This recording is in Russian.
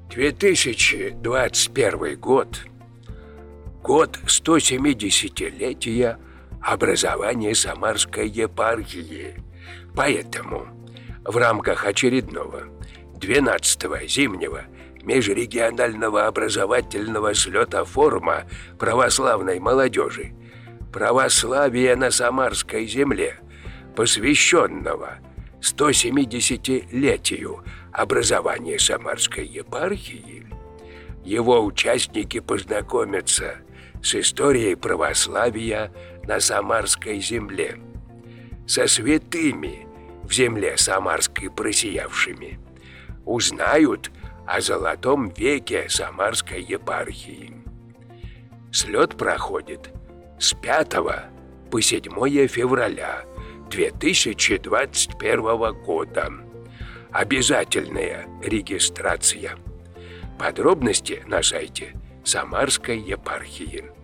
2021 год – год 170-летия образования Самарской епархии. Поэтому в рамках очередного 12-го зимнего межрегионального образовательного слета форума православной молодежи «Православие на Самарской земле», посвященного 170-летию образования Самарской епархии, его участники познакомятся с историей православия на Самарской земле, со святыми в земле самарской просиявшими, узнают о золотом веке Самарской епархии. Слет проходит с 5 по 7 февраля 2021 года. Обязательная регистрация. Подробности на сайте Самарской епархии.